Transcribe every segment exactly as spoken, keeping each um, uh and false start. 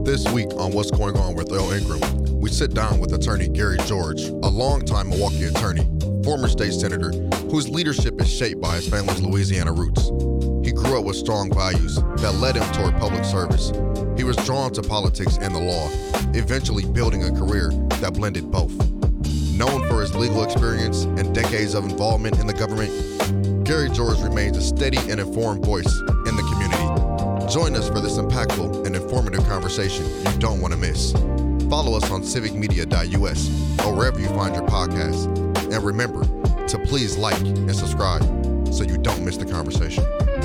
This week on What's Going On with Earl Ingram, we sit down with attorney Gary George, a longtime Milwaukee attorney, former state senator, whose leadership is shaped by his family's Louisiana roots. He grew up with strong values that led him toward public service. He was drawn to politics and the law, eventually building a career that blended both. Known for his legal experience and decades of involvement in the government, Gary George remains a steady and informed voice in the community. Join us for this impactful and informative conversation you don't want to miss. Follow us on civic media dot U S or wherever you find your podcasts. And remember to please like and subscribe so you don't miss the conversation.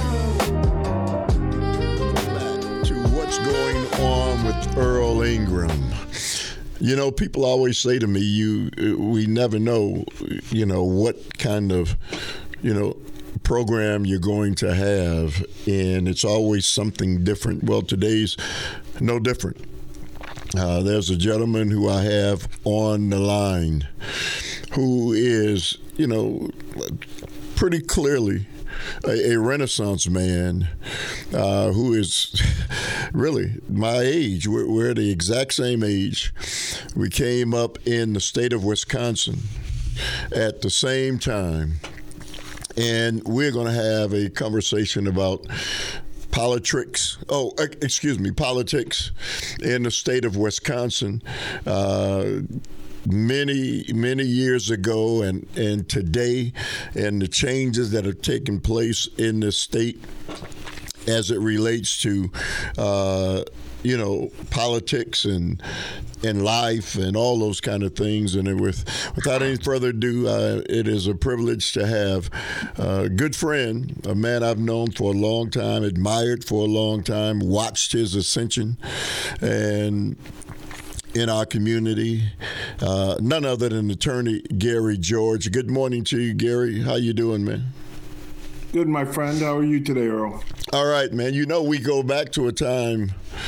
Back to What's Going On with Earl Ingram. You know, people always say to me, "You, we never know, you know, what kind of, you know, program you're going to have, and it's always something different." Well, today's no different. Uh, there's a gentleman who I have on the line who is, you know, pretty clearly a, a Renaissance man uh, who is really my age. We're, we're the exact same age. We came up in the state of Wisconsin at the same time. And we're going to have a conversation about politics. Oh, excuse me, politics in the state of Wisconsin. Uh, many, many years ago and, and today, and the changes that have taken place in the state as it relates to, uh, you know, politics and and life and all those kind of things. And with, without any further ado, uh, it is a privilege to have a good friend, a man I've known for a long time, admired for a long time, watched his ascension and in our community, uh, none other than attorney Gary George. Good morning to you, Gary. How you doing, man? Good, my friend. How are you today, Earl? All right, man. You know, we go back to a time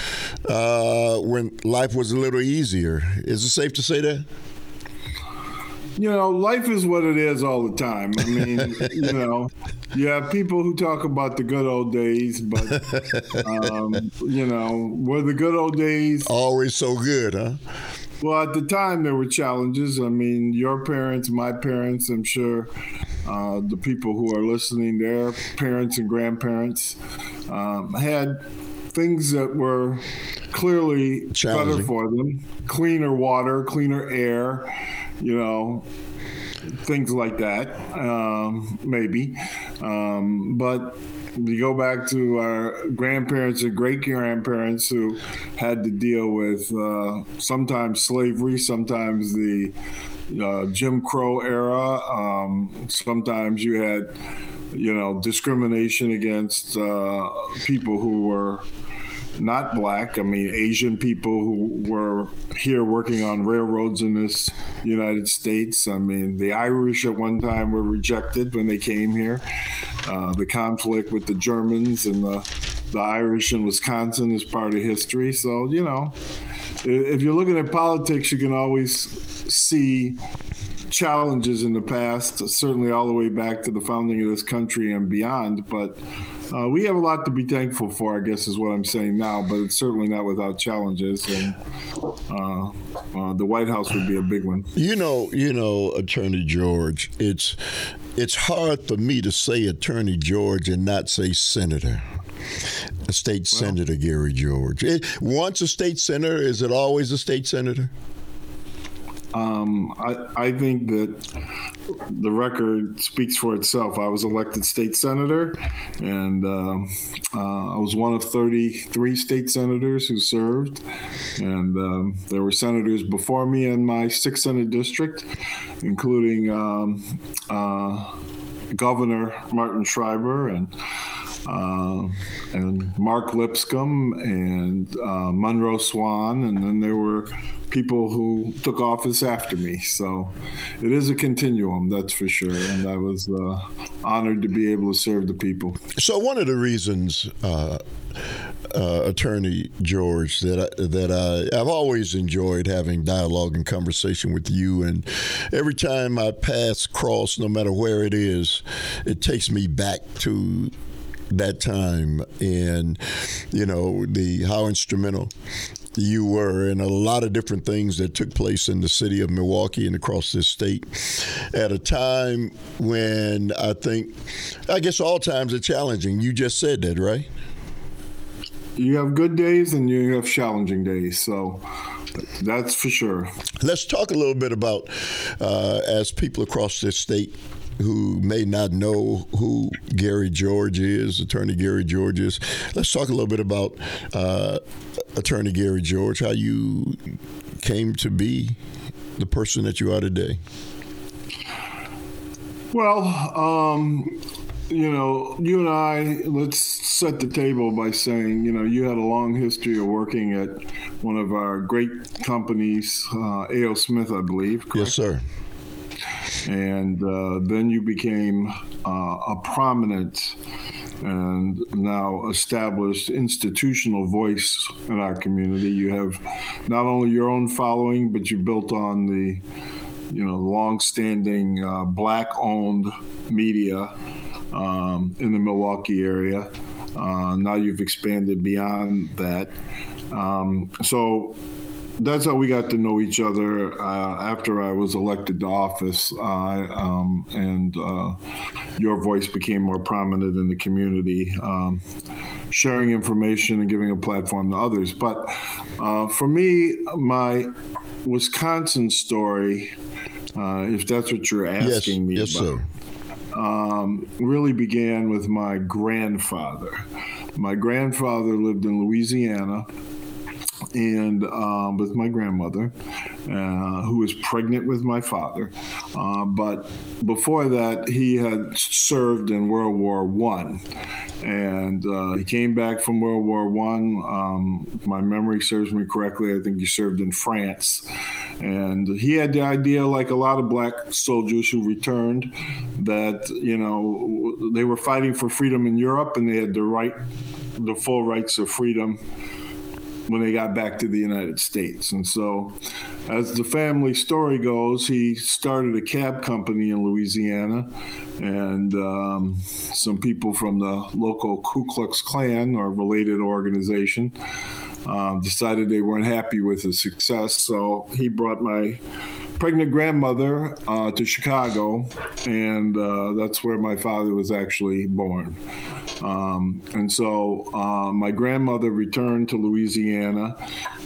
uh, when life was a little easier. Is it safe to say that? You know, life is what it is all the time. I mean, you know, you have people who talk about the good old days, but, um, you know, were the good old days always so good, huh? Well, at the time, there were challenges. I mean, your parents, my parents, I'm sure uh, the people who are listening, their parents and grandparents um, had things that were clearly better for them. Cleaner water, cleaner air, you know, things like that, um, maybe. Um, but you go back to our grandparents and great-grandparents who had to deal with uh, sometimes slavery, sometimes the uh, Jim Crow era. Um, sometimes you had, you know, discrimination against uh, people who were not black. I mean, Asian people who were here working on railroads in this United States. I mean, the Irish at one time were rejected when they came here. Uh, the conflict with the Germans and the, the Irish in Wisconsin is part of history. So, you know, if you're looking at politics, you can always see challenges in the past, certainly all the way back to the founding of this country and beyond. But uh, we have a lot to be thankful for, I guess is what I'm saying now, but it's certainly not without challenges. And uh, uh, the White House would be a big one. You know, you know, Attorney George, it's it's hard for me to say Attorney George and not say Senator. A state well, senator, Gary George. It, once a state senator, is it always a state senator? Um, I, I think that the record speaks for itself. I was elected state senator, and um, uh, I was one of thirty-three state senators who served. And um, there were senators before me in my sixth Senate district, including um, uh, Governor Martin Schreiber and Uh, and Mark Lipscomb and uh, Monroe Swan, and then there were people who took office after me. So it is a continuum, that's for sure. And I was uh, honored to be able to serve the people. So one of the reasons, uh, uh, Attorney George, that I, that I, I've always enjoyed having dialogue and conversation with you, and every time I pass cross, no matter where it is, it takes me back to that time, and you know the how instrumental you were, and a lot of different things that took place in the city of Milwaukee and across this state at a time when I think, I guess all times are challenging. You just said that, right? You have good days and you have challenging days, so that's for sure. Let's talk a little bit about, uh, as people across this state who may not know who Gary George is, Attorney Gary George is, let's talk a little bit about uh, Attorney Gary George, how you came to be the person that you are today. Well, um, you know, you and I, let's set the table by saying, you know, you had a long history of working at one of our great companies, uh, A O. Smith, I believe. Correct? Yes, sir. And uh, then you became uh, a prominent and now established institutional voice in our community. You have not only your own following, but you built on the, you know, long-standing uh, black-owned media um, in the Milwaukee area. Uh, now you've expanded beyond that. Um, so that's how we got to know each other uh, after I was elected to office, uh, um, and uh, your voice became more prominent in the community, um, sharing information and giving a platform to others. But uh, for me, my Wisconsin story, uh, if that's what you're asking yes, me yes, about, sir. Um, really began with my grandfather. My grandfather lived in Louisiana, and um, with my grandmother, uh, who was pregnant with my father. Uh, but before that, he had served in World War One, and uh, he came back from World War One. Um, if my memory serves me correctly, I think he served in France. And he had the idea, like a lot of black soldiers who returned, that, you know, they were fighting for freedom in Europe, and they had the right, the full rights of freedom when they got back to the United States. And so, as the family story goes, he started a cab company in Louisiana, and um, some people from the local Ku Klux Klan or related organization um, decided they weren't happy with his success. So he brought my pregnant grandmother uh, to Chicago, and uh, that's where my father was actually born. Um, and so uh, my grandmother returned to Louisiana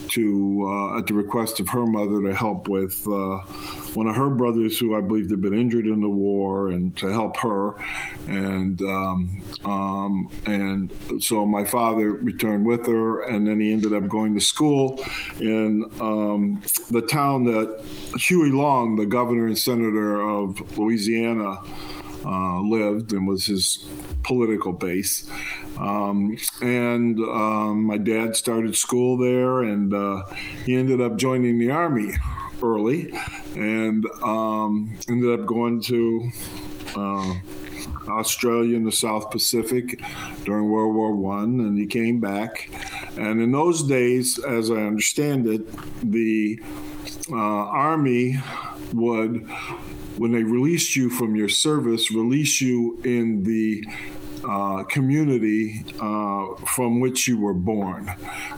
to, uh, at the request of her mother, to help with uh, one of her brothers who I believe had been injured in the war, and to help her. And um, um, and so my father returned with her, and then he ended up going to school in um, the town that Huey Long, the governor and senator of Louisiana, uh, lived and was his political base. Um, and um, my dad started school there, and uh, he ended up joining the Army early, and um, ended up going to uh, Australia in the South Pacific during World War One, and he came back. And in those days, as I understand it, the uh, Army would, when they released you from your service, release you in the uh, community uh, from which you were born.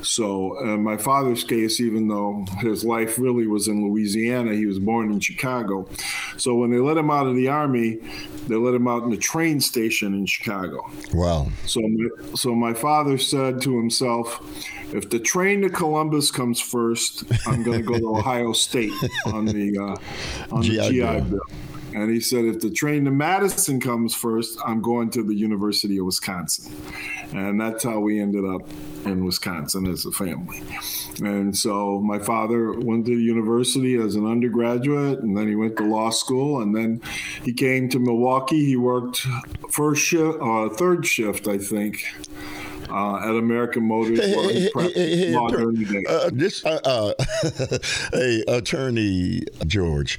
So in my father's case, even though his life really was in Louisiana, he was born in Chicago. So when they let him out of the Army, they let him out in the train station in Chicago. Wow. So, so my father said to himself, if the train to Columbus comes first, I'm going to go to Ohio State on the, uh, on the G I Bill. And he said, if the train to Madison comes first, I'm going to the University of Wisconsin. And that's how we ended up in Wisconsin as a family. And so my father went to the university as an undergraduate, and then he went to law school, and then he came to Milwaukee. He worked first shift, uh, third shift, I think, Uh, at American Motors. Hey, hey, hey, hey, attorney, uh, this, uh, uh, hey, Attorney George,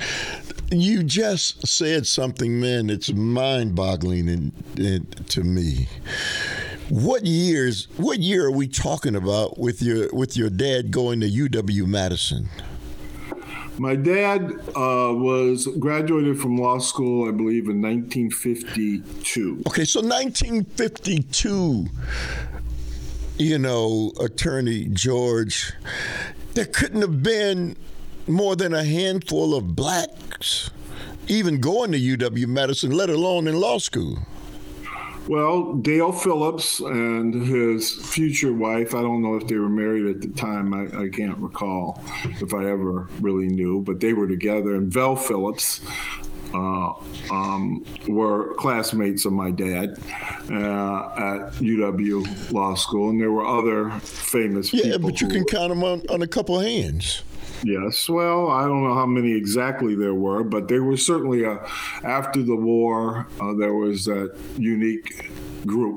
you just said something, man, it's mind-boggling in, in, to me. What years? What year are we talking about with your with your dad going to U W Madison? My dad uh, was graduated from law school, I believe, in nineteen fifty-two. Okay, so nineteen fifty-two. you know, Attorney George, there couldn't have been more than a handful of blacks even going to U W-Madison, let alone in law school. Well, Dale Phillips and his future wife, I don't know if they were married at the time. I, I can't recall if I ever really knew, but they were together. And Vel Phillips uh, um, were classmates of my dad uh, at U W Law School. And there were other famous yeah, people. Yeah, but you can were, count them on, on a couple of hands. Yes, well, I don't know how many exactly there were, but there was certainly a, after the war, uh, there was that unique group.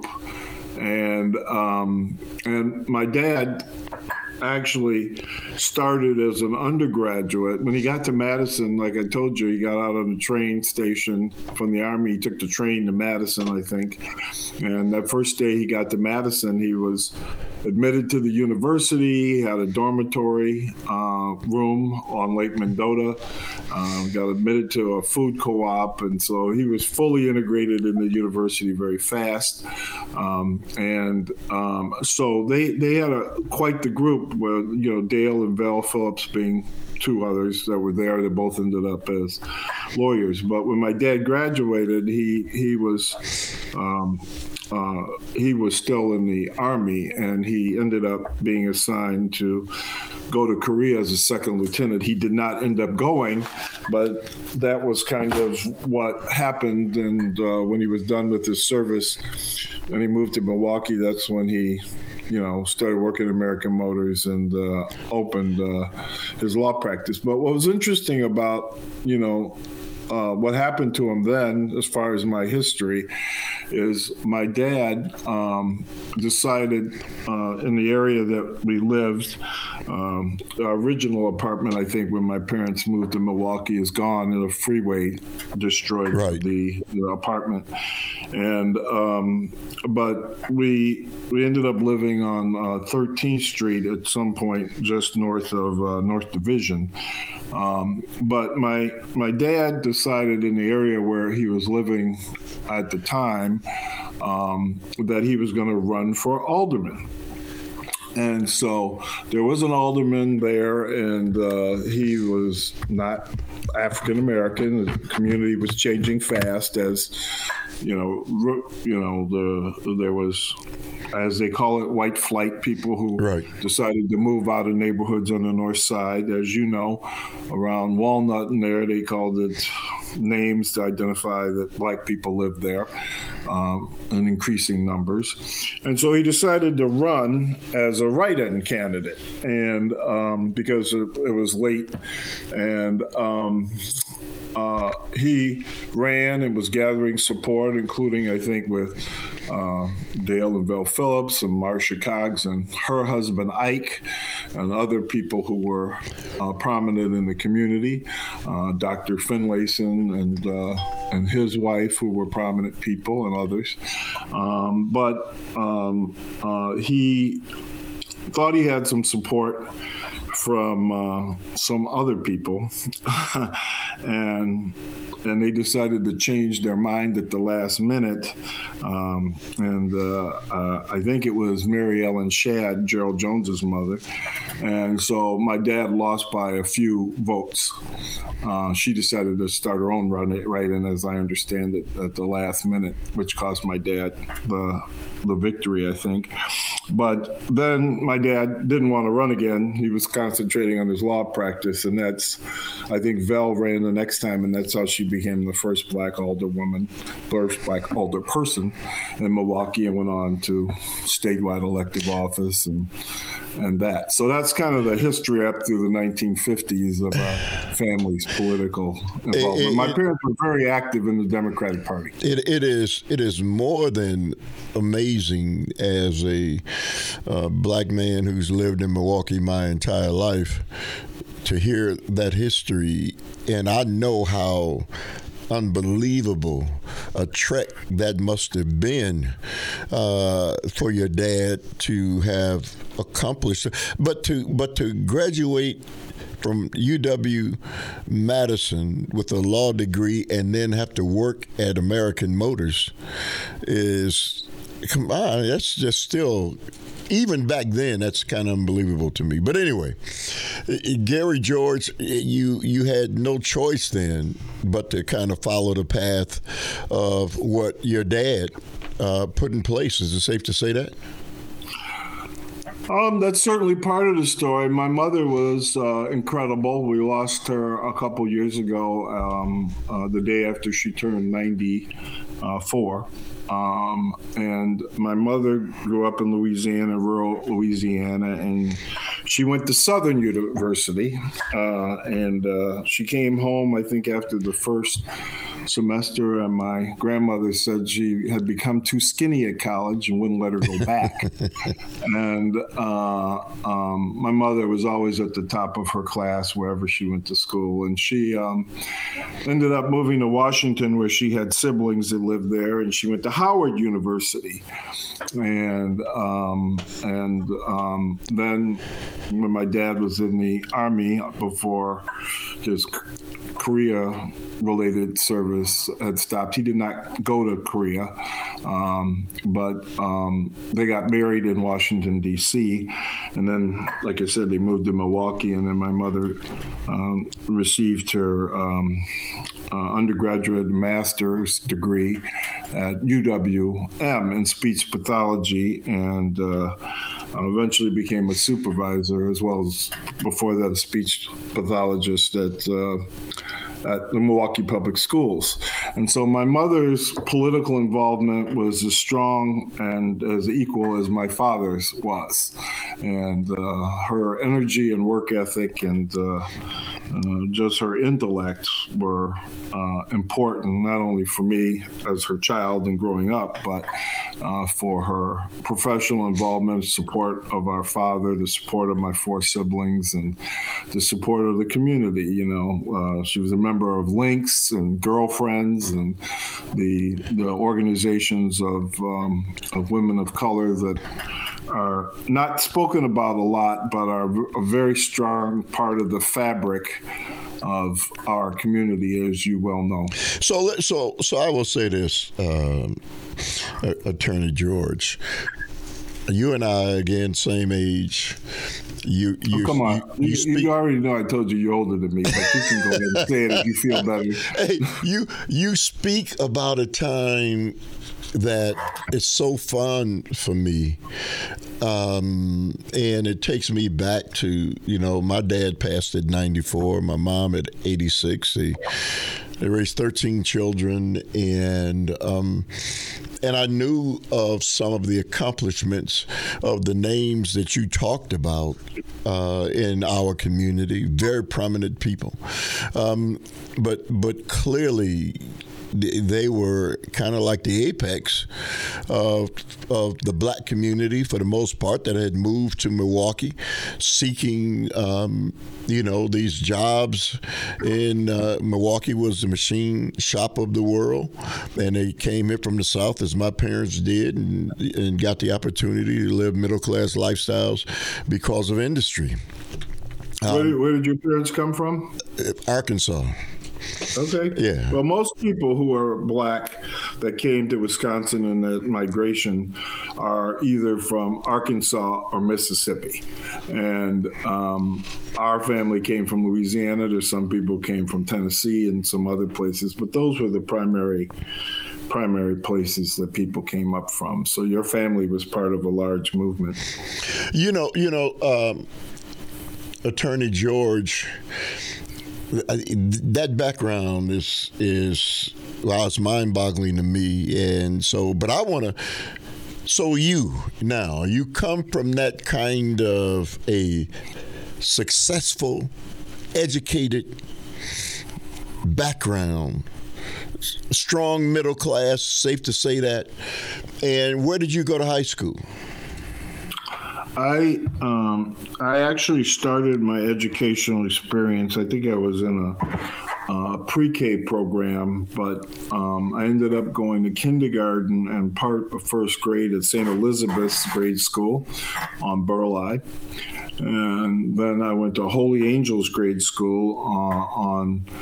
And um, and my dad actually started as an undergraduate. When he got to Madison, like I told you, he got out on the train station from the Army. He took the train to Madison, I think. And that first day he got to Madison, he was admitted to the university, had a dormitory uh, room on Lake Mendota, uh, got admitted to a food co-op, and so he was fully integrated in the university very fast. Um, and um, so they they had a quite the group, where you know Dale and Vel Phillips being two others that were there. They both ended up as lawyers. But when my dad graduated, he he was. Um, Uh, he was still in the Army, and he ended up being assigned to go to Korea as a second lieutenant. He did not end up going, but that was kind of what happened. And uh, when he was done with his service and he moved to Milwaukee, that's when he, you know, started working at American Motors and uh, opened uh, his law practice. But what was interesting about, you know, Uh, what happened to him then, as far as my history, is my dad um, decided uh, in the area that we lived, um, our original apartment, I think, when my parents moved to Milwaukee, is gone, and a freeway destroyed right. the, the apartment. And um, but we we ended up living on uh, thirteenth Street at some point, just north of uh, North Division. Um, but my my dad decided in the area where he was living at the time um, that he was going to run for alderman. And so there was an alderman there, and uh, he was not African American. The community was changing fast, as you know. You know, the there was, as they call it, white flight, people who right. decided to move out of neighborhoods on the north side. As you know, around Walnut and there, they called it names to identify that black people lived there um, in increasing numbers. And so he decided to run as a write-in candidate, and um, because it, it was late, and um, uh, he ran and was gathering support, including, I think, with uh, Dale and Vel Phillips and Marcia Cogs and her husband Ike and other people who were uh, prominent in the community, uh, Doctor Finlayson and uh, and his wife, who were prominent people, and others. Um, but um, uh, he thought he had some support from uh, some other people, and and they decided to change their mind at the last minute. Um, and uh, uh, I think it was Mary Ellen Shadd, Gerald Jones's mother. And so my dad lost by a few votes. Uh, she decided to start her own run, right in, as I understand it, at the last minute, which cost my dad the the victory, I think. But then my dad didn't want to run again. He was concentrating on his law practice, and that's, I think Vel ran the next time, and that's how she became the first black alderwoman, first black alderperson in Milwaukee, and went on to statewide elective office and and that. So that's kind of the history up through the nineteen fifties of our family's political involvement. It, it, my parents were very active in the Democratic Party. It, it is it is more than amazing as a uh, black man who's lived in Milwaukee my entire life to hear that history, and I know how unbelievable a trek that must have been uh, for your dad to have accomplished, but to but to graduate from U W Madison with a law degree and then have to work at American Motors is, come on, that's just still even back then, that's kind of unbelievable to me. But anyway, Gary George, you you had no choice then but to kind of follow the path of what your dad uh, put in place. Is it safe to say that? Um, that's certainly part of the story. My mother was uh, incredible. We lost her a couple years ago, um, uh, the day after she turned ninety-four. Um, and my mother grew up in Louisiana, rural Louisiana, and she went to Southern University. Uh, and uh, she came home, I think, after the first semester, and my grandmother said she had become too skinny at college and wouldn't let her go back. and uh, um, my mother was always at the top of her class wherever she went to school, and she um, ended up moving to Washington, where she had siblings that lived there, and she went to Howard University. And um, and um, then when my dad was in the Army before his Korea-related service had stopped, he did not go to Korea, um, but um, they got married in Washington, D C, and then, like I said, they moved to Milwaukee, and then my mother um, received her um, uh, undergraduate master's degree at U W M in speech pathology, and uh, eventually became a supervisor, as well as before that a speech pathologist at uh, at the Milwaukee Public Schools. And so my mother's political involvement was as strong and as equal as my father's was. And uh, her energy and work ethic and uh, uh, just her intellect were uh, important, not only for me as her child and growing up, but uh, for her professional involvement, support of our father, the support of my four siblings, and the support of the community. You know, uh, she was a member of Lynx and Girlfriends and the the organizations of um, of women of color that are not spoken about a lot, but are a very strong part of the fabric of our community, as you well know. So, so, so I will say this, um, Attorney George. You and I, again, same age. You, you, oh, come on. You, you, you, speak, you already know I told you you're older than me, but you can go ahead and say it if you feel better. Hey, you, you speak about a time that is so fun for me. Um, and it takes me back to, you know, my dad passed at ninety-four, my mom at eighty-six. They, they raised thirteen children, and um, and I knew of some of the accomplishments of the names that you talked about uh, in our community, very prominent people. Um, but but clearly, they were kind of like the apex of, of the black community, for the most part, that had moved to Milwaukee, seeking, um, you know, these jobs. In uh, Milwaukee was the machine shop of the world, and they came here from the South, as my parents did, and, and got the opportunity to live middle-class lifestyles because of industry. Um, where, did, where did your parents come from? Arkansas. Okay. Yeah. Well, most people who are black that came to Wisconsin in the migration are either from Arkansas or Mississippi. And um, our family came from Louisiana. There's some people came from Tennessee and some other places, but those were the primary primary places that people came up from. So your family was part of a large movement. You know, you know, um, Attorney George, that background is is well, it's mind-boggling to me, and so. But I want to. So you now you come from that kind of a successful, educated background, strong middle class. Safe to say that. And where did you go to high school? I um, I actually started my educational experience. I think I was in a, a pre-K program, but um, I ended up going to kindergarten and part of first grade at Saint Elizabeth's grade school on Burleigh. And then I went to Holy Angels grade school uh, on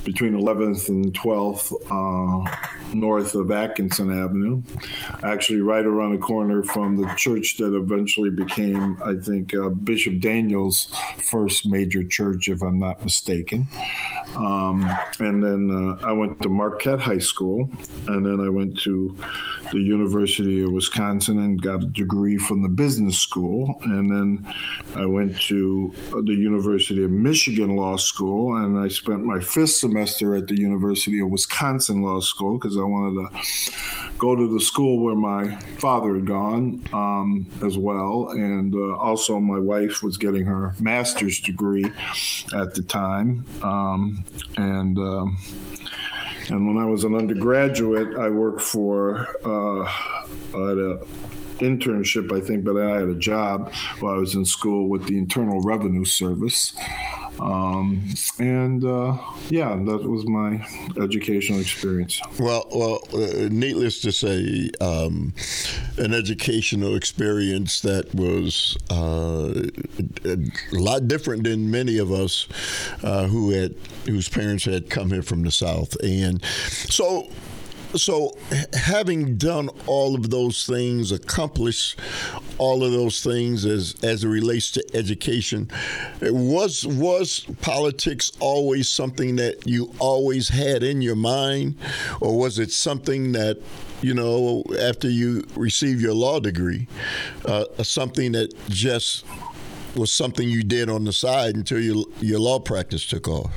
between eleventh and twelfth, uh, north of Atkinson Avenue, actually right around the corner from the church that eventually became, I think, uh, Bishop Daniel's first major church, if I'm not mistaken. Um, and then uh, I went to Marquette High School, and then I went to the University of Wisconsin and got a degree from the business school. And then I went to the University of Michigan Law School, and I spent my fifth semester at the University of Wisconsin Law School because I wanted to go to the school where my father had gone um, as well. And uh, also my wife was getting her master's degree at the time. Um, and um, And when I was an undergraduate, I worked for uh, at a internship, I think, but I had a job while I was in school with the Internal Revenue Service. Um, and uh, yeah, that was my educational experience. Well, well, uh, needless to say, um, an educational experience that was uh, a lot different than many of us uh, who had whose parents had come here from the South. And so. So having done all of those things, accomplished all of those things as, as it relates to education, was was politics always something that you always had in your mind? Or was it something that, you know, after you received your law degree, uh, something that just was something you did on the side until your, your law practice took off?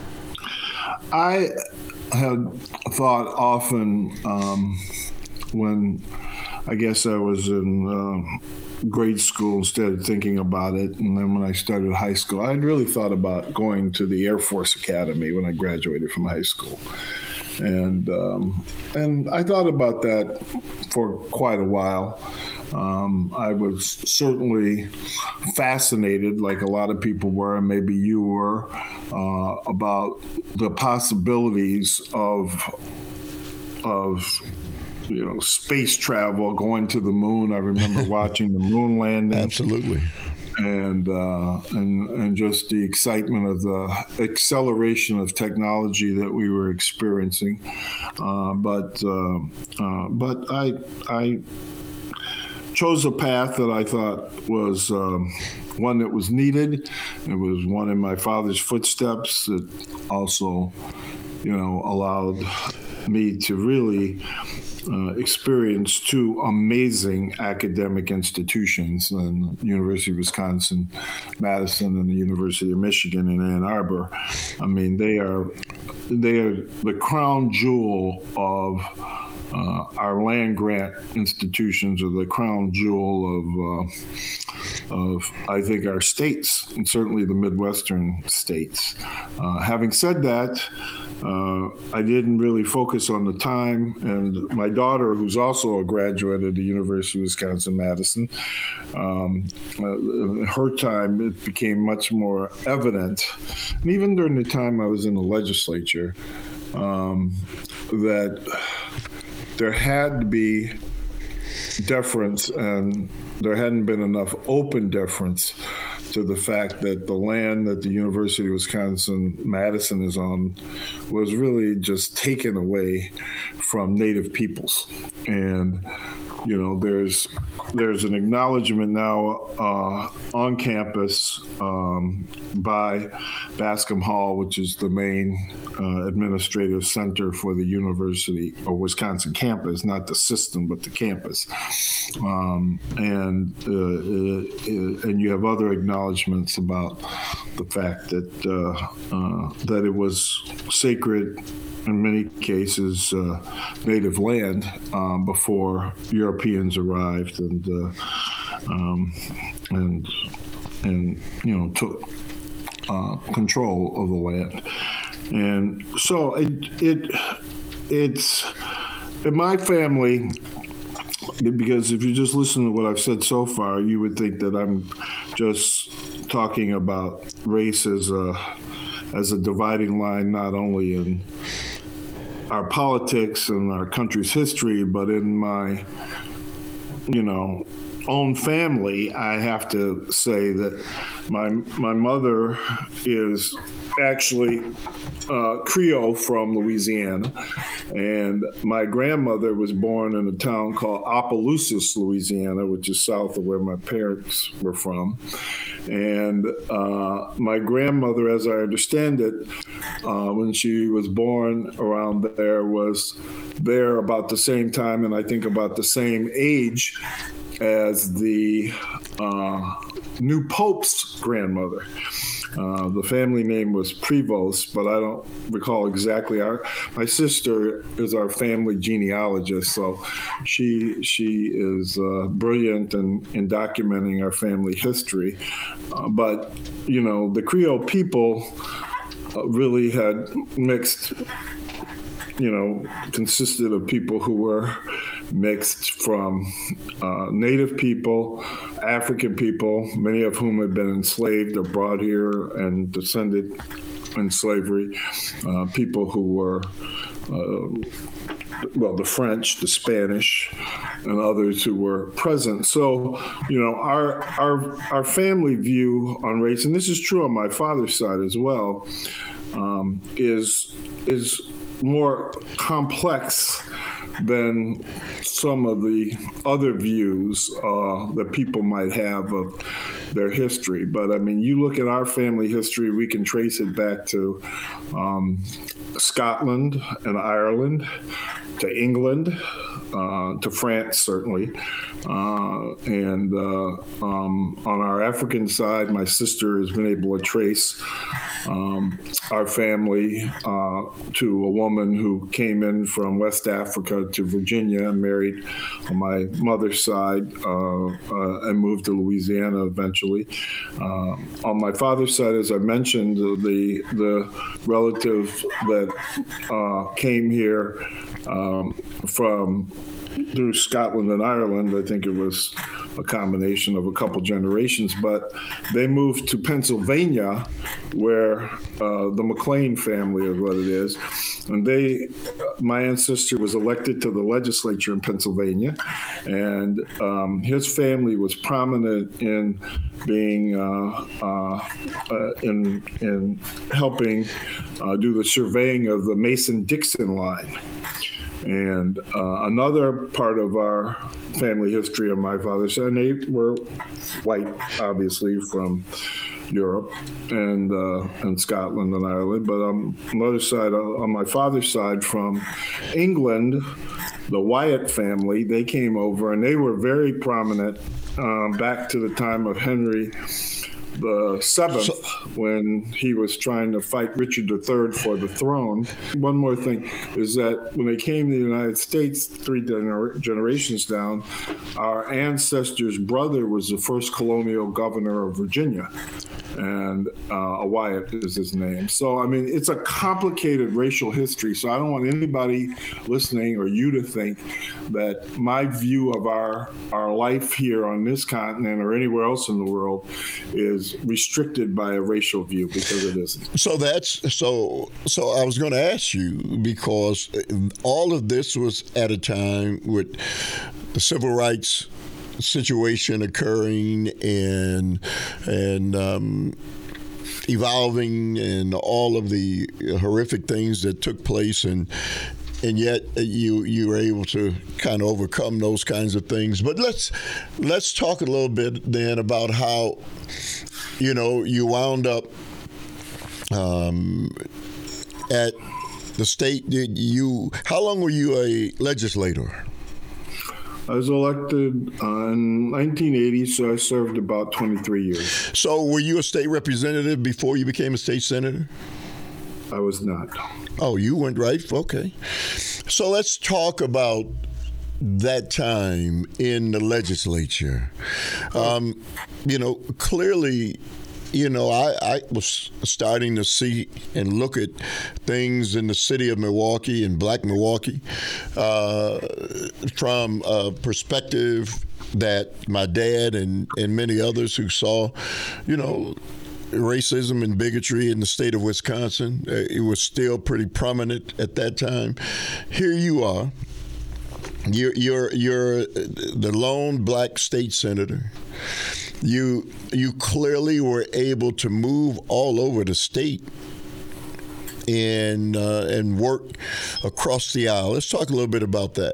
I had thought often um, when I guess I was in uh, grade school, started thinking about it, and then when I started high school, I had really thought about going to the Air Force Academy when I graduated from high school. And um, and I thought about that for quite a while. Um, I was certainly fascinated, like a lot of people were, and maybe you were, uh, about the possibilities of of you know space travel, going to the moon. I remember watching the moon landing. Absolutely. And, uh, and and just the excitement of the acceleration of technology that we were experiencing, uh, but uh, uh, but I I chose a path that I thought was um, one that was needed. It was one in my father's footsteps that also, you know, allowed me to really Uh, experience two amazing academic institutions, the University of Wisconsin, Madison, and the University of Michigan in Ann Arbor. I mean, they are they are the crown jewel of uh, our land grant institutions, or the crown jewel of uh, of I think our states, and certainly the Midwestern states. Uh, having said that, Uh, I didn't really focus on the time, and my daughter, who's also a graduate at the University of Wisconsin-Madison, um, uh, her time, it became much more evident, and even during the time I was in the legislature, um, that there had to be deference, and there hadn't been enough open deference to the fact that the land that the University of Wisconsin-Madison is on was really just taken away from Native peoples. And, you know, there's there's an acknowledgement now uh, on campus um, by Bascom Hall, which is the main uh, administrative center for the University of Wisconsin campus, not the system, but the campus. Um, and uh, uh, and you have other acknowledgments about the fact that uh, uh, that it was sacred, in many cases, uh, native land um, before Europeans arrived and uh, um, and and you know took uh, control of the land. And so it it it's in my family. Because if you just listen to what I've said so far, you would think that I'm just talking about race as a as a dividing line, not only in our politics and our country's history, but in my, you know, own family, I have to say that my my mother is actually uh, Creole from Louisiana, and my grandmother was born in a town called Opelousas, Louisiana, which is south of where my parents were from. And uh, my grandmother, as I understand it, uh, when she was born around there, was there about the same time, and I think about the same age as the uh, new Pope's grandmother. Uh, the family name was Prevost, but I don't recall exactly. Our my sister is our family genealogist, so she she is uh, brilliant in, in documenting our family history. Uh, but you know, the Creole people uh, really had mixed. You know, consisted of people who were mixed from uh, native people, African people, many of whom had been enslaved or brought here and descended in slavery, uh, people who were, uh, well, the French, the Spanish, and others who were present. So, you know, our our our family view on race, and this is true on my father's side as well, um, is is more complex than some of the other views uh, that people might have of their history. But I mean, you look at our family history, we can trace it back to um, Scotland and Ireland, to England, uh, to France, certainly. Uh, and uh, um, on our African side, my sister has been able to trace um, our family uh, to a woman who came in from West Africa to Virginia and married on my mother's side uh, uh, and moved to Louisiana eventually. Uh, on my father's side, as I mentioned, the the relative that uh, came here um, from through Scotland and Ireland, I think it was a combination of a couple generations, but they moved to Pennsylvania, where uh, the McLean family is what it is. And they, my ancestor was elected to the legislature in Pennsylvania, and um, his family was prominent in being, uh, uh, uh, in, in helping uh, do the surveying of the Mason-Dixon line. And uh, another part of our family history on my father's side, and they were white, obviously, from Europe and uh, and Scotland and Ireland. But on the other side, on my father's side, from England, the Wyatt family, they came over, and they were very prominent um, back to the time of Henry the seventh, so, when he was trying to fight Richard the third for the throne. One more thing is that when they came to the United States, three gener- generations down, our ancestor's brother was the first colonial governor of Virginia, and uh, Wyatt is his name. So, I mean, it's a complicated racial history, so I don't want anybody listening or you to think that my view of our, our life here on this continent or anywhere else in the world is restricted by a racial view, because it isn't. So that's so. So I was going to ask you, because all of this was at a time with the civil rights situation occurring and and um, evolving, and all of the horrific things that took place, and and yet you you were able to kind of overcome those kinds of things. But let's let's talk a little bit then about how, you know, you wound up um, at the state. Did you? How long were you a legislator? I was elected uh, in nineteen eighty, so I served about twenty-three years. So were you a state representative before you became a state senator? I was not. Oh, you went right? Okay. So let's talk about that time in the legislature. Um, you know, clearly, you know, I, I was starting to see and look at things in the city of Milwaukee and Black Milwaukee uh, from a perspective that my dad and, and many others who saw, you know, racism and bigotry in the state of Wisconsin. It was still pretty prominent at that time. Here you are, You're you're you're the lone black state senator. You you clearly were able to move all over the state and uh, and work across the aisle. Let's talk a little bit about that.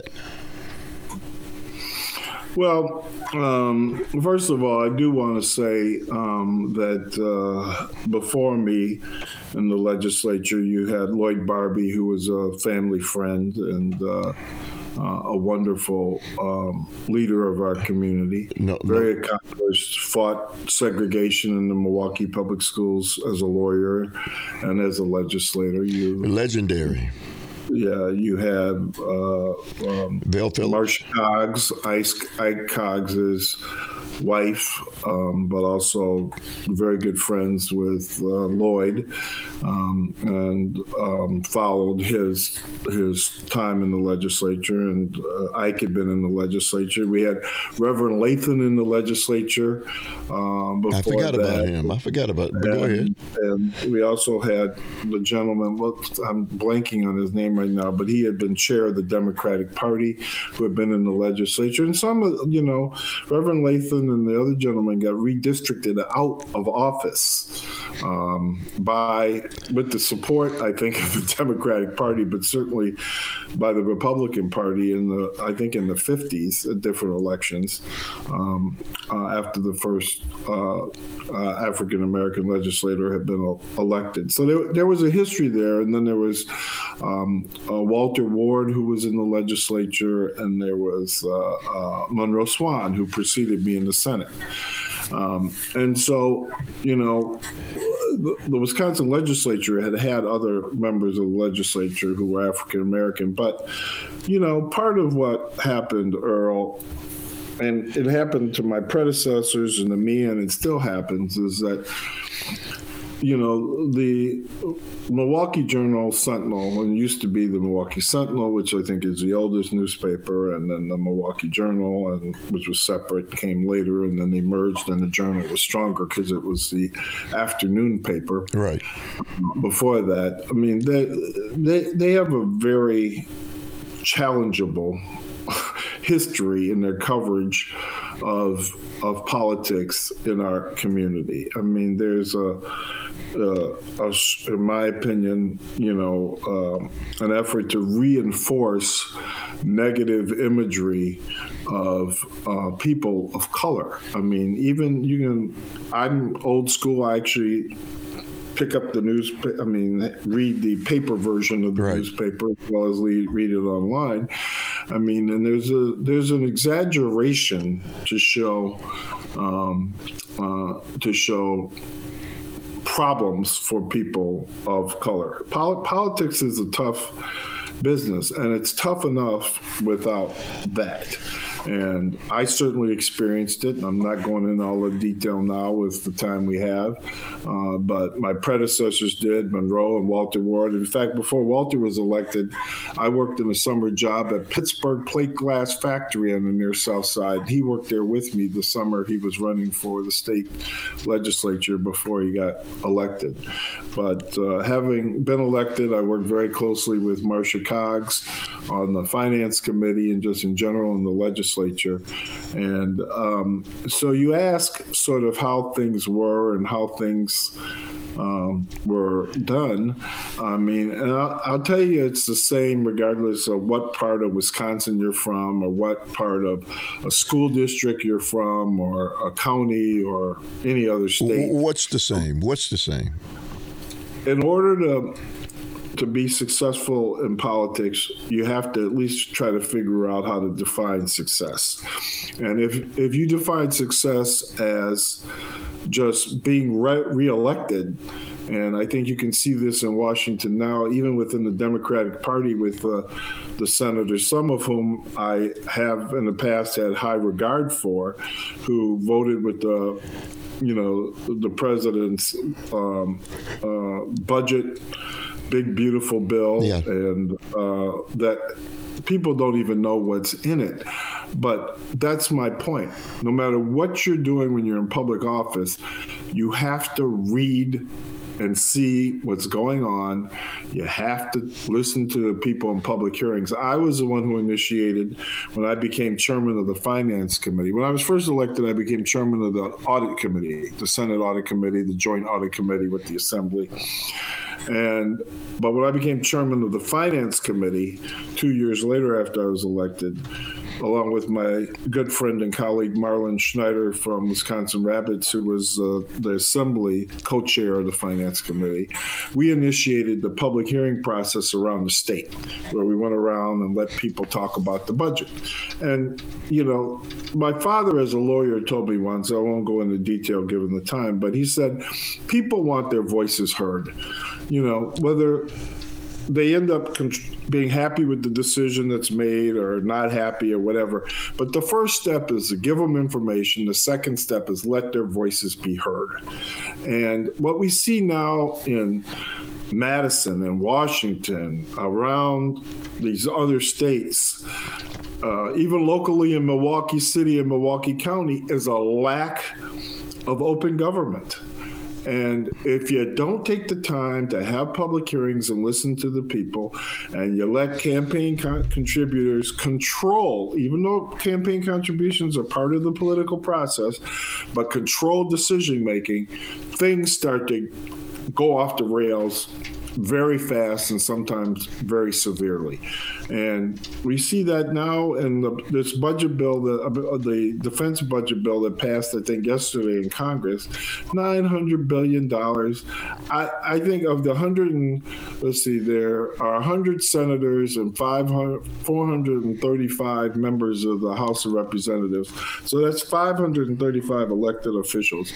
Well, um, first of all, I do want to say um, that uh, before me in the legislature, you had Lloyd Barbie, who was a family friend and uh, uh, a wonderful um, leader of our community. No, Very no. accomplished, fought segregation in the Milwaukee Public Schools as a lawyer and as a legislator. You Legendary. Yeah, you had uh, um, Marcia Coggs, Ike Coggs' wife, um, but also very good friends with uh, Lloyd, um, and um, followed his his time in the legislature. And uh, Ike had been in the legislature. We had Reverend Lathan in the legislature. Um, before I forgot that. about him. I forgot about him. But and, go ahead. And we also had the gentleman. Well, I'm blanking on his name right now, but he had been chair of the Democratic Party, who had been in the legislature. And some, you know, Reverend Lathan and the other gentleman got redistricted out of office um, by, with the support, I think, of the Democratic Party, but certainly by the Republican Party in the, I think, in the fifties at different elections um, uh, after the first uh, uh, African American legislator had been elected. So there, there was a history there, and then there was um, uh, Walter Ward, who was in the legislature, and there was uh, uh, Monroe Swan, who preceded me in the Senate. Um, and so, you know, the, the Wisconsin legislature had had other members of the legislature who were African American. But, you know, part of what happened, Earl, and it happened to my predecessors and to me, and it still happens, is that, you know, the Milwaukee Journal Sentinel, and used to be the Milwaukee Sentinel, which I think is the oldest newspaper, and then the Milwaukee Journal, and which was separate, came later, and then they merged, and the Journal was stronger because it was the afternoon paper. Right. Before that, I mean, they they they have a very challengeable history in their coverage of of politics in our community. I mean, there's a, a, a in my opinion, you know, uh, an effort to reinforce negative imagery of uh, people of color. I mean, even you can. I'm old school. I actually pick up the news, I mean, read the paper version of the right. newspaper as well as read it online. I mean, and there's a there's an exaggeration to show um, uh, to show problems for people of color. Pol- politics is a tough business, and it's tough enough without that. And I certainly experienced it. I'm not going into all the detail now with the time we have, uh, but my predecessors did, Monroe and Walter Ward. In fact, before Walter was elected, I worked in a summer job at Pittsburgh Plate Glass Factory on the near south side. He worked there with me the summer he was running for the state legislature before he got elected. But uh, having been elected, I worked very closely with Marcia Coggs on the finance committee and just in general in the legislature. And um, so you ask sort of how things were and how things um, were done. I mean, and I'll, I'll tell you, it's the same regardless of what part of Wisconsin you're from or what part of a school district you're from or a county or any other state. What's the same? What's the same? In order to to be successful in politics, you have to at least try to figure out how to define success. And if if you define success as just being re- reelected, and I think you can see this in Washington now, even within the Democratic Party with uh, the senators, some of whom I have in the past had high regard for, who voted with the, you know, the president's um, uh, budget, big, beautiful bill, yeah. and uh, that people don't even know what's in it. But that's my point. No matter what you're doing when you're in public office, you have to read and see what's going on. You have to listen to the people in public hearings. I was the one who initiated when I became chairman of the Finance Committee. When I was first elected, I became chairman of the Audit Committee, the Senate Audit Committee, the Joint Audit Committee with the Assembly. And but when I became chairman of the Finance Committee two years later after I was elected, along with my good friend and colleague Marlon Schneider from Wisconsin Rapids, who was uh, the Assembly co-chair of the Finance Committee, we initiated the public hearing process around the state, where we went around and let people talk about the budget. And, you know, my father as a lawyer told me once, I won't go into detail given the time, but he said, people want their voices heard. You know, whether they end up con- being happy with the decision that's made or not happy or whatever. But the first step is to give them information. The second step is let their voices be heard. And what we see now in Madison and Washington, around these other states, uh, even locally in Milwaukee City and Milwaukee County, is a lack of open government. And if you don't take the time to have public hearings and listen to the people, and you let campaign con- contributors control, even though campaign contributions are part of the political process, but control decision-making, things start to go off the rails very fast and sometimes very severely. And we see that now in the, this budget bill, the, uh, the defense budget bill that passed, I think, yesterday in Congress, nine hundred billion dollars. I, I think of the one hundred, and, let's see, there are one hundred senators and five hundred, four hundred thirty-five members of the House of Representatives. So that's five hundred thirty-five elected officials.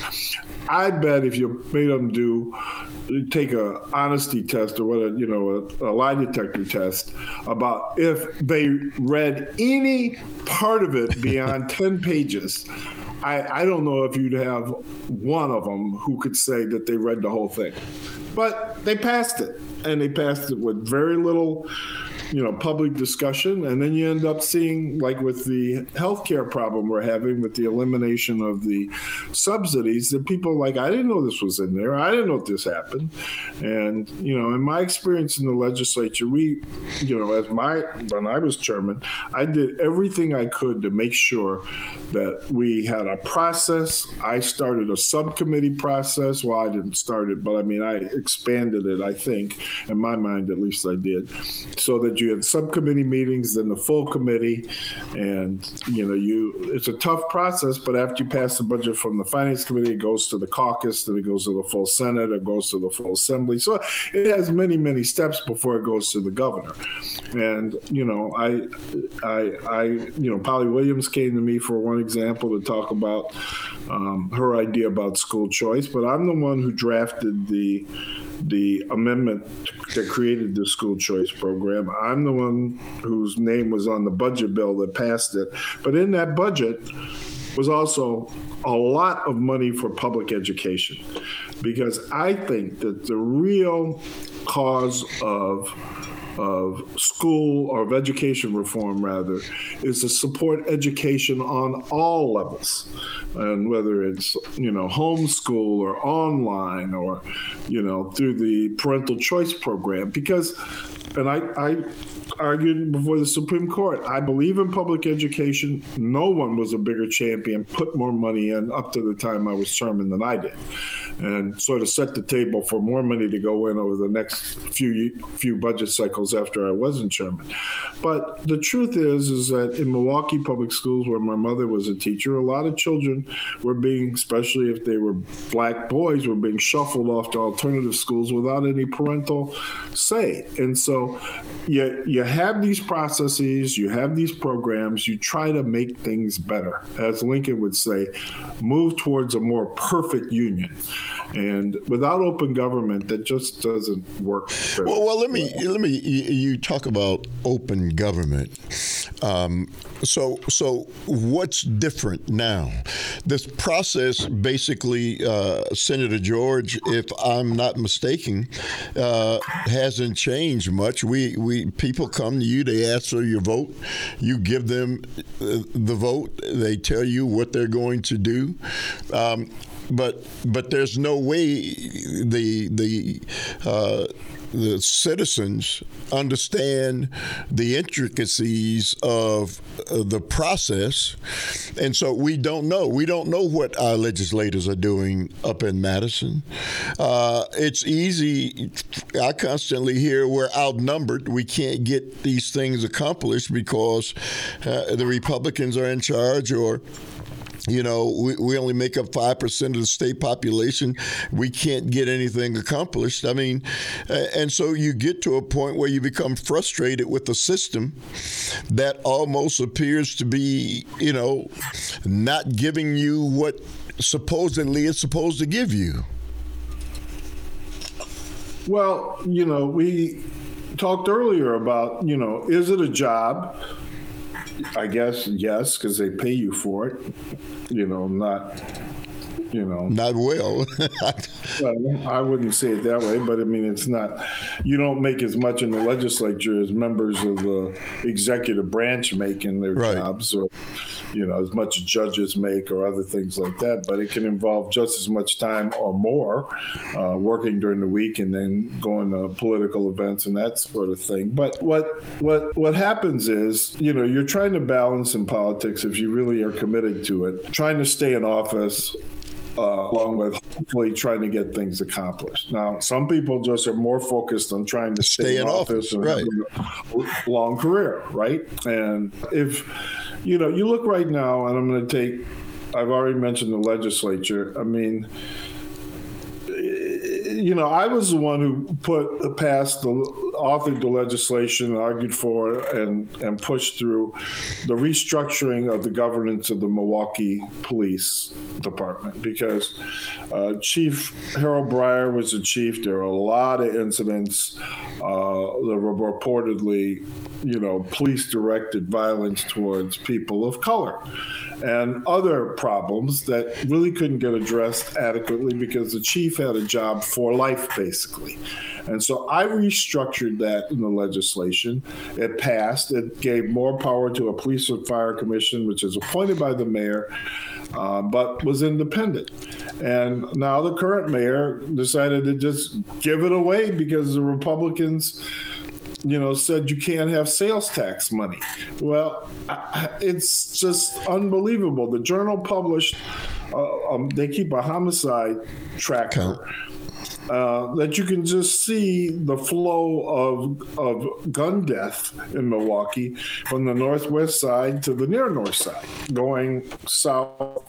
I bet if you made them do, take a honesty test or what a, you know, a, a lie detector test about if they read any part of it beyond ten pages, I, I don't know if you'd have one of them who could say that they read the whole thing. But they passed it, and they passed it with very little, you know, public discussion. And then you end up seeing, like with the healthcare problem we're having with the elimination of the subsidies, that people are like, I didn't know this was in there. I didn't know this happened. And, you know, in my experience in the legislature, we, you know, as my, when I was chairman, I did everything I could to make sure that we had a process. I started a subcommittee process. Well, I didn't start it, but I mean, I expanded it, I think, in my mind, at least I did, so that you had subcommittee meetings, then the full committee, and you know, you it's a tough process. But after you pass the budget from the Finance Committee, it goes to the caucus, then it goes to the full Senate, it goes to the full Assembly. So it has many, many steps before it goes to the governor. And you know, I, I, I, you know, Polly Williams came to me for one example to talk about um, her idea about school choice, but I'm the one who drafted the. the amendment that created the school choice program. I'm the one whose name was on the budget bill that passed it. But in that budget was also a lot of money for public education, because I think that the real cause of of school or of education reform, rather, is to support education on all levels. And whether it's, you know, homeschool or online or, you know, through the parental choice program. Because, and I, I argued before the Supreme Court, I believe in public education. No one was a bigger champion, put more money in up to the time I was chairman than I did, and sort of set the table for more money to go in over the next few few budget cycles after I wasn't chairman. But the truth is, is that in Milwaukee public schools, where my mother was a teacher, a lot of children were being, especially if they were black boys, were being shuffled off to alternative schools without any parental say. And so you, you have these processes, you have these programs, you try to make things better. As Lincoln would say, move towards a more perfect union. And without open government, that just doesn't work. Well, well, let me let me. You talk about open government. Um, so, so what's different now? This process, basically, uh, Senator George, if I'm not mistaken, uh, hasn't changed much. We we people come to you, they ask for your vote, you give them the vote, they tell you what they're going to do. Um, but but there's no way the the uh, the citizens understand the intricacies of uh, the process, and so we don't know. We don't know what our legislators are doing up in Madison. Uh, it's easy. I constantly hear we're outnumbered. We can't get these things accomplished because uh, the Republicans are in charge, or you know, we, we only make up five percent of the state population. We can't get anything accomplished. I mean, uh, and so you get to a point where you become frustrated with the system that almost appears to be, you know, not giving you what supposedly it's supposed to give you. Well, you know, we talked earlier about, you know, is it a job? I guess yes, because they pay you for it. You know, not, you know, not well. well, I wouldn't say it that way, but I mean, it's not. You don't make as much in the legislature as members of the executive branch make in their right. jobs, or you know, as much as judges make, or other things like that. But it can involve just as much time or more uh, working during the week and then going to political events and that sort of thing. But what what what happens is, you know, you're trying to balance in politics, if you really are committed to it, trying to stay in office Uh, along with hopefully trying to get things accomplished. Now, some people just are more focused on trying to stay, stay in, in office, office and right. have a long career, right? And if, you know, you look right now, and I'm going to take, I've already mentioned the legislature. I mean, you know, I was the one who put passed the authored the legislation, argued for, and and pushed through the restructuring of the governance of the Milwaukee Police Department, because uh, Chief Harold Breyer was the chief. There were a lot of incidents uh, that were reportedly, you know, police-directed violence towards people of color, and other problems that really couldn't get addressed adequately because the chief had a job for life, basically. And so I restructured that in the legislation. It passed. It gave more power to a police and fire commission, which is appointed by the mayor, uh, but was independent. And now the current mayor decided to just give it away because the Republicans, you know, said you can't have sales tax money. Well, it's just unbelievable. The Journal published, uh, um, they keep a homicide tracker uh, that you can just see the flow of of gun death in Milwaukee from the northwest side to the near north side, going south.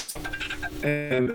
And,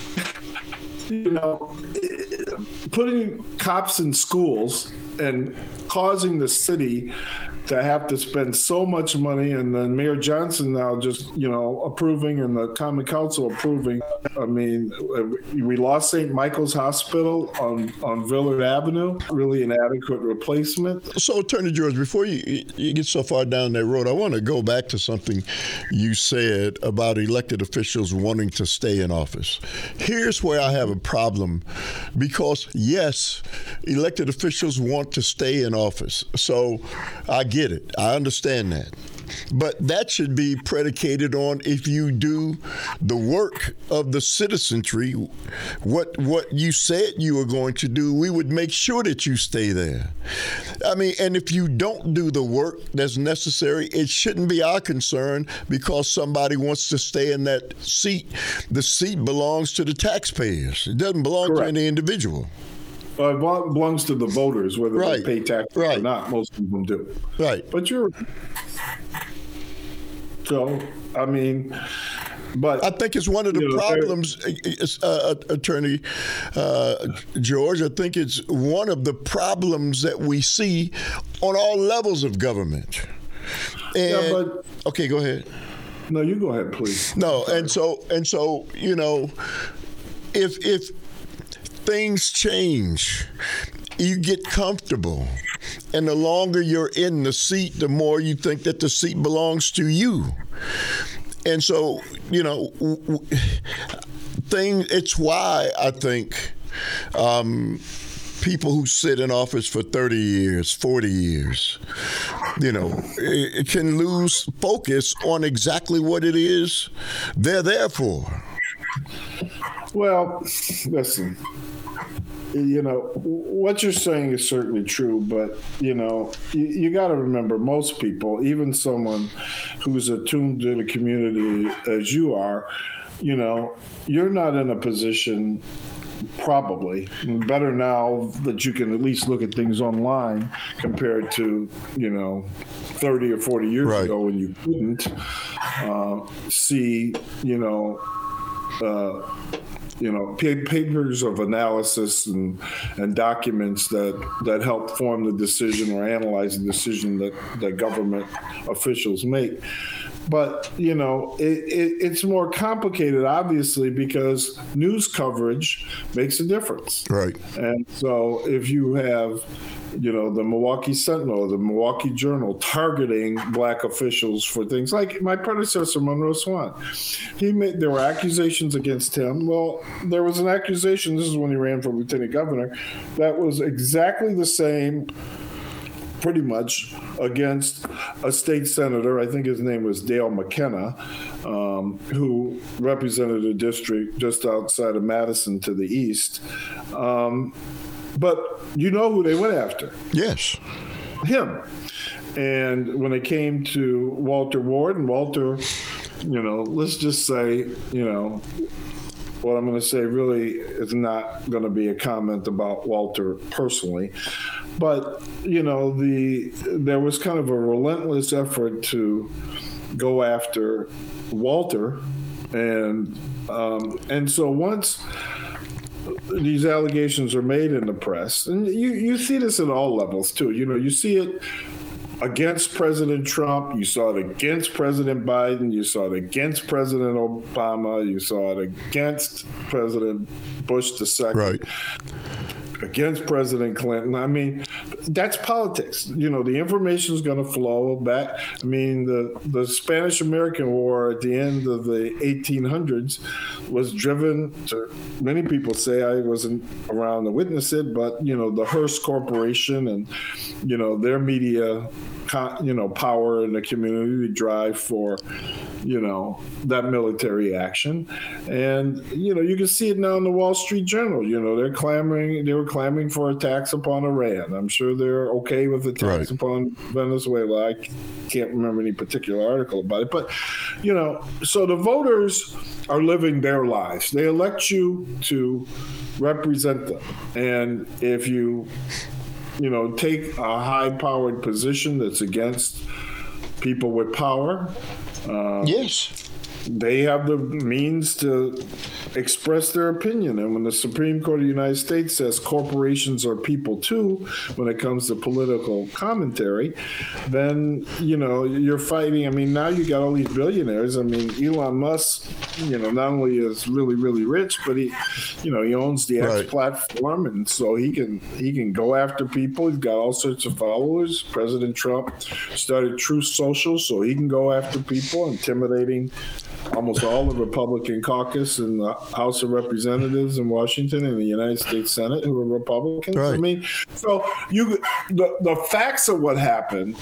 you know, putting cops in schools and causing the city to have to spend so much money, and then Mayor Johnson now just, you know, approving, and the Common Council approving. I mean, we lost Saint Michael's Hospital on, on Villard Avenue, really an adequate replacement. So, Attorney George, before you, you get so far down that road, I want to go back to something you said about elected officials wanting to stay in office. Here's where I have a problem, because, yes, elected officials want to stay in office. So I get it. I understand that. But that should be predicated on if you do the work of the citizenry, what what you said you were going to do, we would make sure that you stay there. I mean, and if you don't do the work that's necessary, it shouldn't be our concern because somebody wants to stay in that seat. The seat belongs to the taxpayers. It doesn't belong Correct. to any individual. Uh, it belongs to the voters, whether right. they pay taxes right. or not. Most of them do. Right. But you're... So, I mean... But I think it's one of the you know, problems, uh, Attorney uh, George, I think it's one of the problems that we see on all levels of government. And, yeah, but... Okay, go ahead. No, you go ahead, please. No, and so, and so, you know, if if... things change, you get comfortable, and the longer you're in the seat, the more you think that the seat belongs to you. And so, you know, thing. It's why I think um, people who sit in office for thirty years, forty years, you know, it, it can lose focus on exactly what it is they're there for. Well, listen, you know, what you're saying is certainly true, but, you know, you, you got to remember most people, even someone who's attuned to the community as you are, you know, you're not in a position, probably better now that you can at least look at things online compared to, you know, thirty or forty years right. ago when you couldn't uh, see, you know, uh, you know, papers of analysis and, and documents that, that help form the decision or analyze the decision that, that government officials make. But, you know, it, it, it's more complicated, obviously, because news coverage makes a difference. Right. And so if you have, you know, the Milwaukee Sentinel, the Milwaukee Journal targeting black officials for things like my predecessor, Monroe Swan, he made, there were accusations against him. Well, there was an accusation, this is when he ran for lieutenant governor, that was exactly the same pretty much against a state senator, I think his name was Dale McKenna, um, who represented a district just outside of Madison to the east. Um, but you know who they went after? Yes. Him. And when it came to Walter Ward, and Walter, you know, let's just say, you know, what I'm going to say really is not going to be a comment about Walter personally. But, you know, the there was kind of a relentless effort to go after Walter. And um, and so once these allegations are made in the press, and you, you see this at all levels, too. You know, you see it against President Trump. You saw it against President Biden. You saw it against President Obama. You saw it against President Bush the second. Right. Against President Clinton. I mean, that's politics. You know, the information is going to flow back. I mean, the, the Spanish-American War at the end of the eighteen hundreds was driven to, many people say, I wasn't around to witness it, but, you know, the Hearst Corporation and, you know, their media, you know, power in the community drive for, you know, that military action. And, you know, you can see it now in the Wall Street Journal. You know, they're clamoring, they were clamoring for a tax upon Iran. I'm sure they're okay with the tax right. upon Venezuela. I can't remember any particular article about it. But, you know, so the voters are living their lives. They elect you to represent them. And if you, you know, take a high-powered position that's against people with power, uh, yes, they have the means to express their opinion. And when the Supreme Court of the United States says corporations are people too, when it comes to political commentary, then, you know, you're fighting. I mean, now you got all these billionaires. I mean, Elon Musk, you know, not only is really, really rich, but he, you know, he owns the X right. platform. And so he can, he can go after people. He's got all sorts of followers. President Trump started Truth Social, so he can go after people, intimidating almost all the Republican caucus in the House of Representatives in Washington and the United States Senate who are Republicans. Right. I mean, so you the, the facts of what happened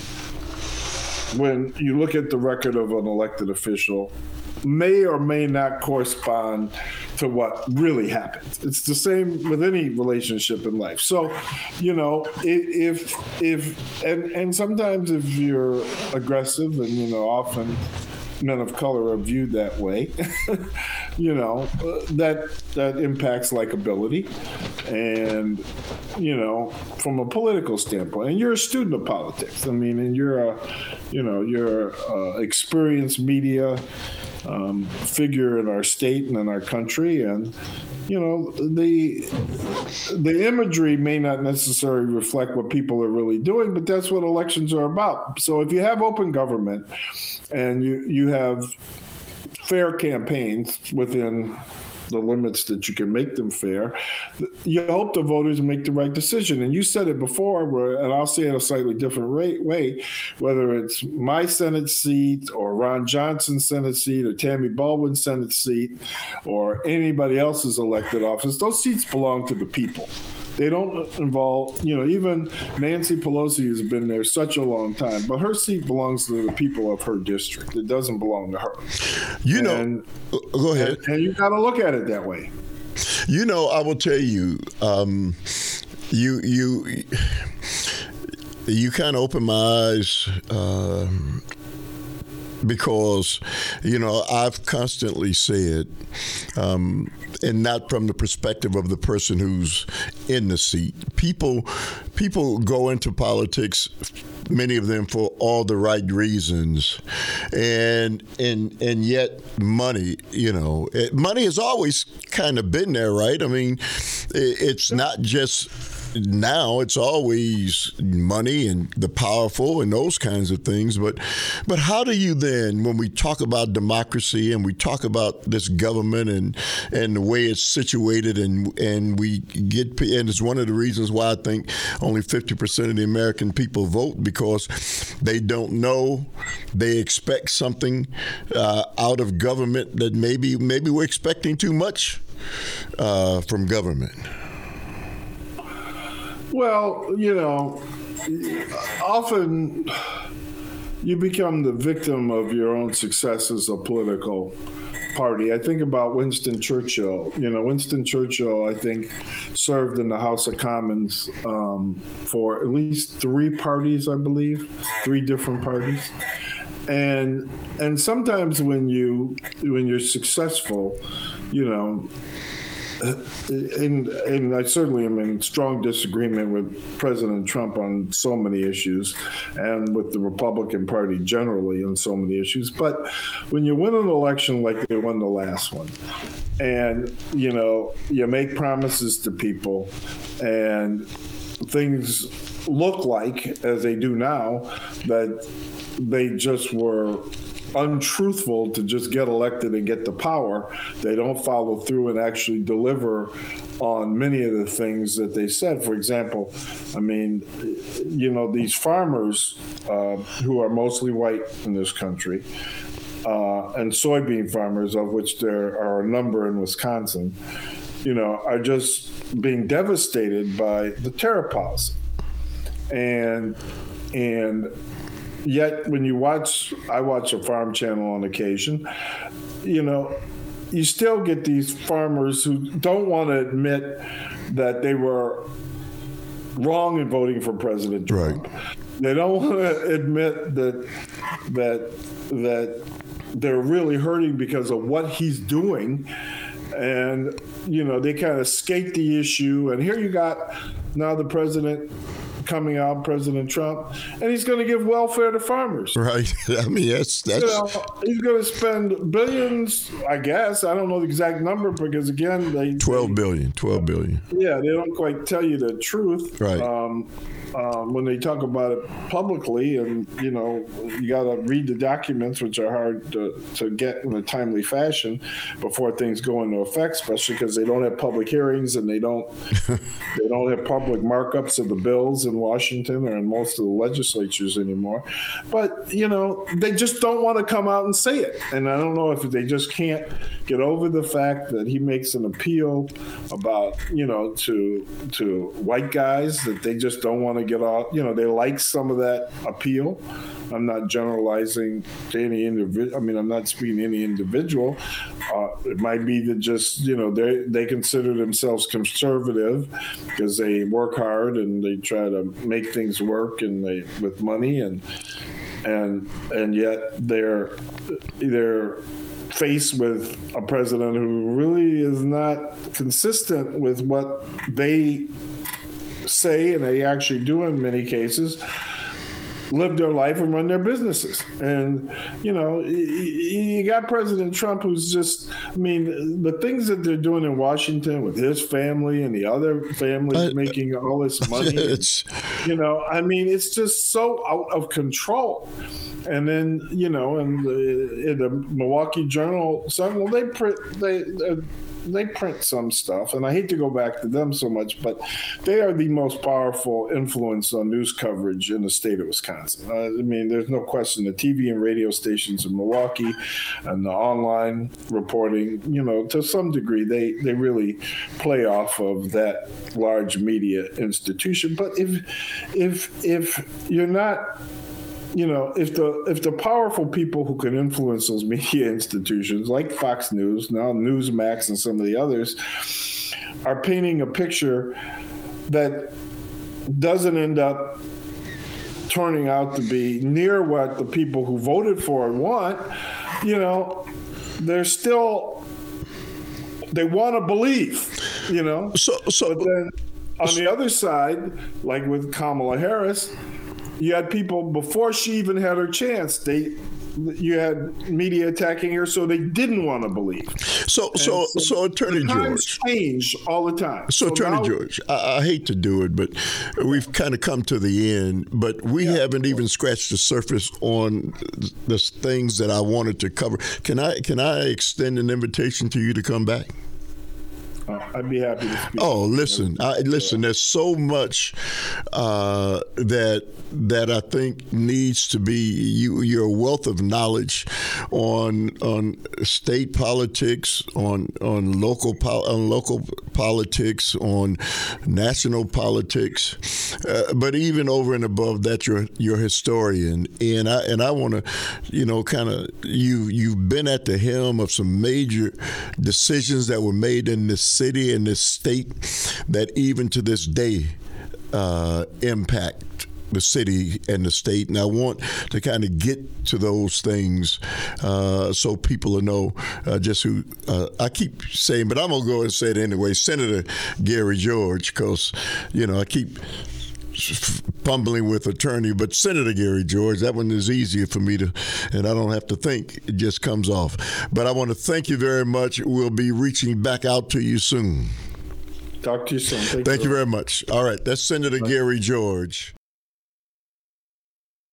when you look at the record of an elected official may or may not correspond to what really happened. It's the same with any relationship in life. So, you know, if if and and sometimes if you're aggressive, and you know, often men of color are viewed that way, you know, uh, that that impacts likability. And, you know, from a political standpoint, and you're a student of politics. I mean, and you're a, you know, you're a experienced media um, figure in our state and in our country. And, you know, the the imagery may not necessarily reflect what people are really doing, but that's what elections are about. So if you have open government and you, you have fair campaigns within the limits that you can make them fair, you hope the voters make the right decision. And you said it before, where, and I'll say it a slightly different way, whether it's my Senate seat or Ron Johnson's Senate seat or Tammy Baldwin's Senate seat or anybody else's elected office, those seats belong to the people. They don't involve, you know, even Nancy Pelosi has been there such a long time, but her seat belongs to the people of her district. It doesn't belong to her. You and, know, go ahead. And, and you got to look at it that way. You know, I will tell you, um, you you you kind of opened my eyes. Uh, Because, you know, I've constantly said, um, and not from the perspective of the person who's in the seat, people people go into politics, many of them for all the right reasons, and and and yet money, you know, it, money has always kind of been there, right? I mean, it, it's not just now, it's always money and the powerful and those kinds of things. But but how do you then, when we talk about democracy and we talk about this government and and the way it's situated, and and we get, and it's one of the reasons why I think only fifty percent of the American people vote, because they don't know, they expect something uh, out of government that maybe maybe we're expecting too much uh, from government. Well, you know, often you become the victim of your own success as a political party. I think about Winston Churchill. You know, Winston Churchill, I think, served in the House of Commons um, for at least three parties, I believe, three different parties. And and sometimes when you when you're successful, you know, And, and I certainly am in strong disagreement with President Trump on so many issues, and with the Republican Party generally on so many issues. But when you win an election like they won the last one, and you know you make promises to people, and things look like, as they do now, that they just were untruthful to just get elected and get the power, they don't follow through and actually deliver on many of the things that they said. For example, I mean, you know, these farmers uh, who are mostly white in this country, uh, and soybean farmers, of which there are a number in Wisconsin, you know, are just being devastated by the tariff policy. And, and, Yet, when you watch, I watch a farm channel on occasion, you know, you still get these farmers who don't want to admit that they were wrong in voting for President Trump. Right. They don't want to admit that that that they're really hurting because of what he's doing. And, you know, they kind of skate the issue. And here you got now the president coming out, President Trump, and he's going to give welfare to farmers. Right. I mean, that's that's. You know, he's going to spend billions, I guess. I don't know the exact number because, again, they twelve they, billion. Twelve billion. Yeah, they don't quite tell you the truth. Right. Um, um, when they talk about it publicly, and you know, you got to read the documents, which are hard to, to get in a timely fashion before things go into effect, especially because they don't have public hearings and they don't they don't have public markups of the bills in Washington or in most of the legislatures anymore. But you know, they just don't want to come out and say it, and I don't know if they just can't get over the fact that he makes an appeal about, you know, to to white guys that they just don't want to get off. You know, they like some of that appeal. I'm not generalizing to any individual. I mean, I'm not speaking to any individual. Uh, it might be that just, you know, they they consider themselves conservative because they work hard and they try to make things work and they with money and and and yet they're they're faced with a president who really is not consistent with what they say, and they actually do in many cases, live their life and run their businesses. And, you know, you got President Trump who's just, I mean, the things that they're doing in Washington with his family and the other families uh, making all this money, it's, you know, I mean, it's just so out of control. And then, you know, in the, in the Milwaukee Journal, well, they print, they, uh, they print some stuff, and I hate to go back to them so much, but they are the most powerful influence on news coverage in the state of Wisconsin. Uh, I mean, there's no question. The T V and radio stations in Milwaukee and the online reporting, you know, to some degree, they, they really play off of that large media institution. But if if if you're not you know, if the if the powerful people who can influence those media institutions, like Fox News, now Newsmax, and some of the others, are painting a picture that doesn't end up turning out to be near what the people who voted for it want, you know, they're still, they want to believe, you know. So, so but then on the other side, like with Kamala Harris, you had people before she even had her chance. They, you had media attacking her, so they didn't want to believe. So, so, so, so, Attorney George, change all the time. So, so Attorney now, George, I, I hate to do it, but we've kind of come to the end. But we yeah, haven't even scratched the surface on the things that I wanted to cover. Can I, can I extend an invitation to you to come back? Uh, I'd be happy to speak. Oh, listen, I, listen. There's so much uh, that that I think needs to be. You, your wealth of knowledge on on state politics, on on local pol- on local politics, on national politics, uh, but even over and above that, you're you're a historian, and I and I want to, you know, kind of you you've been at the helm of some major decisions that were made in this city and this state that even to this day uh, impact the city and the state. And I want to kind of get to those things uh, so people will know uh, just who uh, I keep saying, but I'm going to go and say it anyway, Senator Gary George, because, you know, I keep fumbling with attorney, but Senator Gary George, that one is easier for me to, and I don't have to think. It just comes off. But I want to thank you very much. We'll be reaching back out to you soon. Talk to you soon. Thank, thank you very much. All right. That's Senator Gary George.